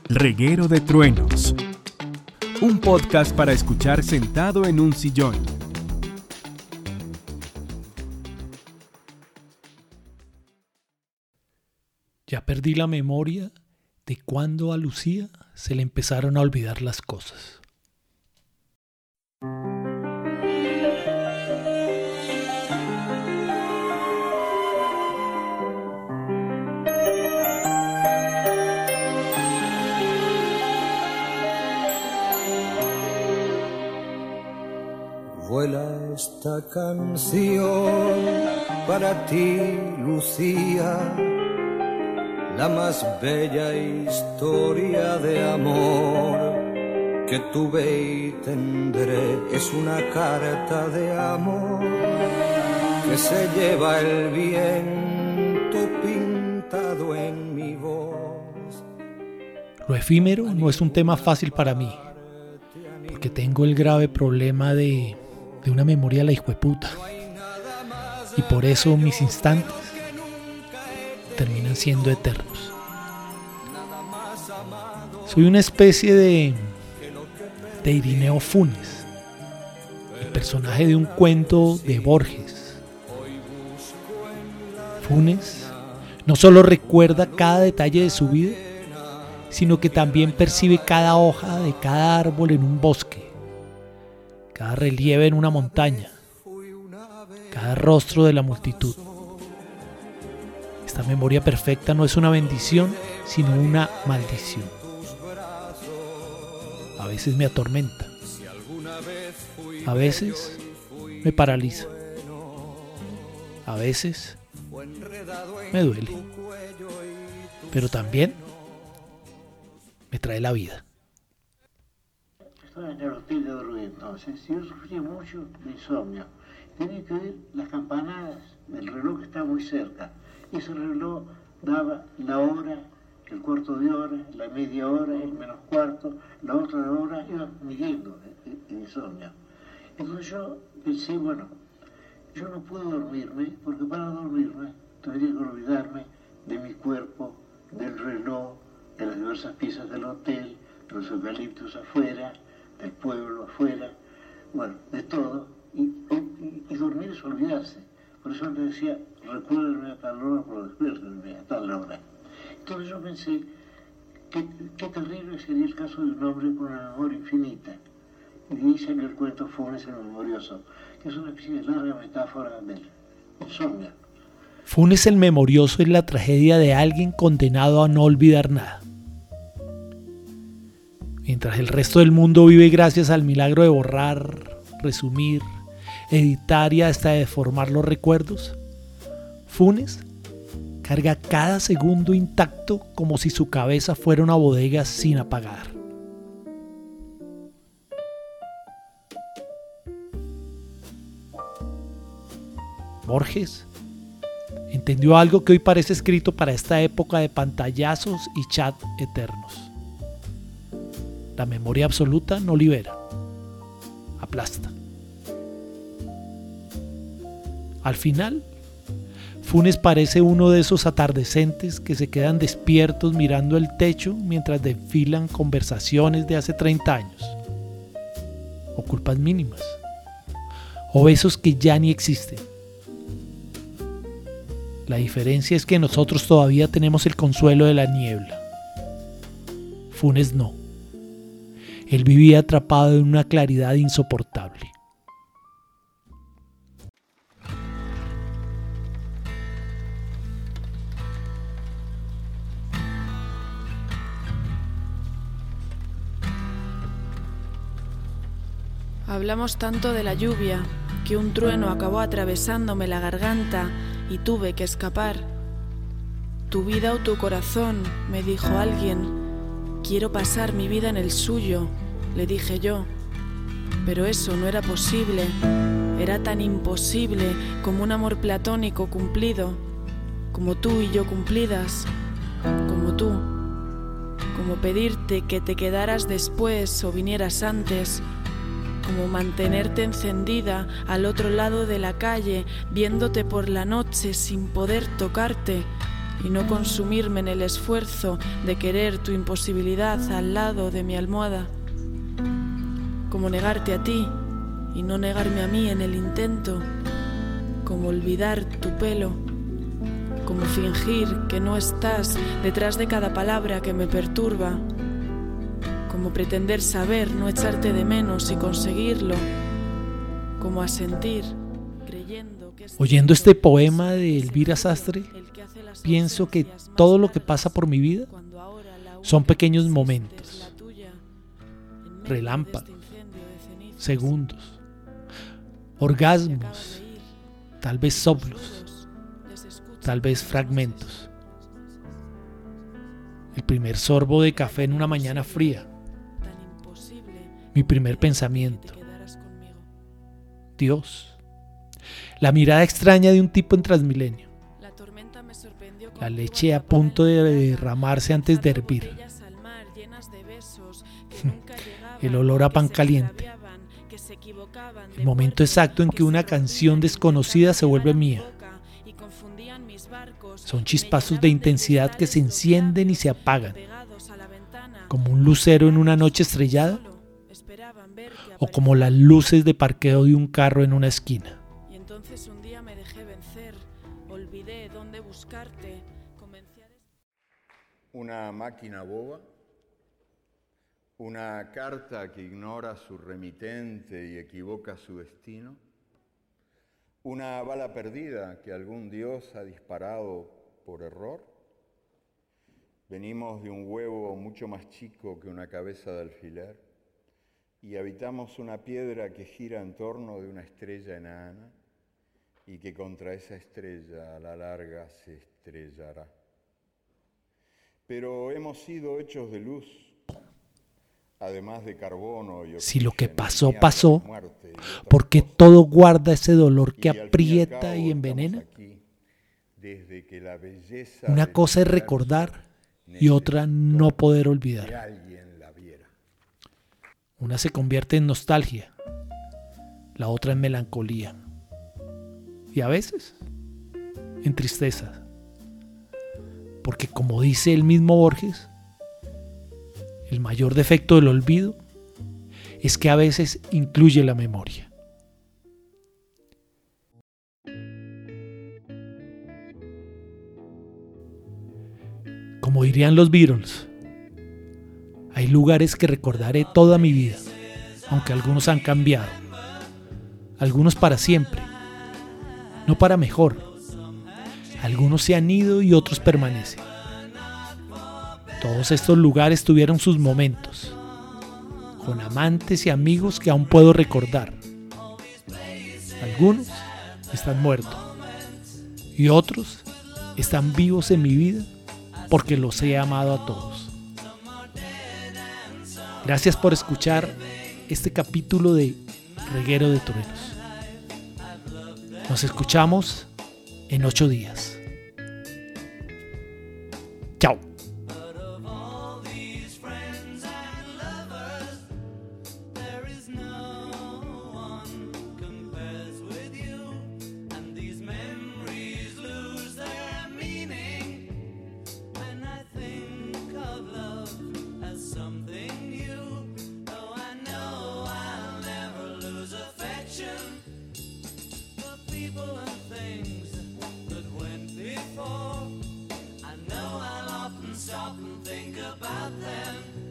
Reguero de Truenos. Un podcast para escuchar sentado en un sillón. Ya perdí la memoria de cuando a Lucía se le empezaron a olvidar las cosas. Vuela esta canción para ti, Lucía, la más bella historia de amor que tuve y tendré. Es una carta de amor que se lleva el viento pintado en mi voz. Lo efímero no es un tema fácil para mí, porque tengo el grave problema de una memoria a la hijueputa. Y por eso mis instantes terminan siendo eternos. Soy una especie de Irineo Funes, el personaje de un cuento de Borges. Funes no solo recuerda cada detalle de su vida, sino que también percibe cada hoja de cada árbol en un bosque, cada relieve en una montaña, cada rostro de la multitud. Esta memoria perfecta no es una bendición, sino una maldición. A veces me atormenta, a veces me paraliza, a veces me duele, pero también me trae la vida. Estaba en el hotel de dormir entonces y yo sufría mucho de insomnio. Tenía que oír las campanadas del reloj que estaba muy cerca. Y ese reloj daba la hora, el cuarto de hora, la media hora, el menos cuarto, la otra hora, iba midiendo el insomnio. Entonces yo pensé, bueno, yo no puedo dormirme porque para dormirme tendría que olvidarme de mi cuerpo, del reloj, de las diversas piezas del hotel, de los eucaliptos afuera, del pueblo afuera, bueno, de todo, y dormir es olvidarse. Por eso le decía, recuérdame a tal hora, pero despiértenme a tal hora. Entonces yo pensé, qué terrible sería el caso de un hombre con una memoria infinita. Y dice en el cuento Funes el Memorioso, que es una especie de larga metáfora del insomnio. Funes el Memorioso es la tragedia de alguien condenado a no olvidar nada. Mientras el resto del mundo vive gracias al milagro de borrar, resumir, editar y hasta deformar los recuerdos, Funes carga cada segundo intacto como si su cabeza fuera una bodega sin apagar. Borges entendió algo que hoy parece escrito para esta época de pantallazos y chat eternos. La memoria absoluta no libera, aplasta. Al final, Funes parece uno de esos atardecentes que se quedan despiertos mirando el techo mientras desfilan conversaciones de hace 30 años, o culpas mínimas, o besos que ya ni existen. La diferencia es que nosotros todavía tenemos el consuelo de la niebla. Funes no. Él vivía atrapado en una claridad insoportable. Hablamos tanto de la lluvia que un trueno acabó atravesándome la garganta y tuve que escapar. Tu vida o tu corazón, me dijo alguien. Quiero pasar mi vida en el suyo, le dije yo. Pero eso no era posible. Era tan imposible como un amor platónico cumplido, como tú y yo cumplidas, como tú. Como pedirte que te quedaras después o vinieras antes, como mantenerte encendida al otro lado de la calle, viéndote por la noche sin poder tocarte, y no consumirme en el esfuerzo de querer tu imposibilidad al lado de mi almohada. Como negarte a ti y no negarme a mí en el intento, como olvidar tu pelo, como fingir que no estás detrás de cada palabra que me perturba, como pretender saber no echarte de menos y conseguirlo, como asentir creyendo que... Oyendo este poema de Elvira Sastre, pienso que todo lo que pasa por mi vida son pequeños momentos, relámpagos, segundos, orgasmos, tal vez soplos, tal vez fragmentos. El primer sorbo de café en una mañana fría, mi primer pensamiento, Dios, la mirada extraña de un tipo en Transmilenio, la leche a punto de derramarse antes de hervir, el olor a pan caliente, el momento exacto en que una canción desconocida se vuelve mía. Son chispazos de intensidad que se encienden y se apagan, como un lucero en una noche estrellada, o como las luces de parqueo de un carro en una esquina. Y entonces un día me dejé vencer, olvidé dónde buscarte, comencé a... Una máquina boba, una carta que ignora su remitente y equivoca su destino, una bala perdida que algún dios ha disparado por error. Venimos de un huevo mucho más chico que una cabeza de alfiler y habitamos una piedra que gira en torno de una estrella enana y que contra esa estrella a la larga se estrellará. Pero hemos sido hechos de luz, además de carbono y oxígeno. Si lo que pasó, pasó, porque todo guarda ese dolor que aprieta y envenena. Una cosa es recordar y otra no poder olvidar. Una se convierte en nostalgia, la otra en melancolía y a veces en tristeza. Porque como dice el mismo Borges, el mayor defecto del olvido es que a veces incluye la memoria. Como dirían los Beatles, hay lugares que recordaré toda mi vida, aunque algunos han cambiado, algunos para siempre, no para mejor. Algunos se han ido y otros permanecen. Todos estos lugares tuvieron sus momentos, con amantes y amigos que aún puedo recordar. Algunos están muertos y otros están vivos en mi vida porque los he amado a todos. Gracias por escuchar este capítulo de Reguero de Toreros. Nos escuchamos en 8 días. Chao. Stop and think about them.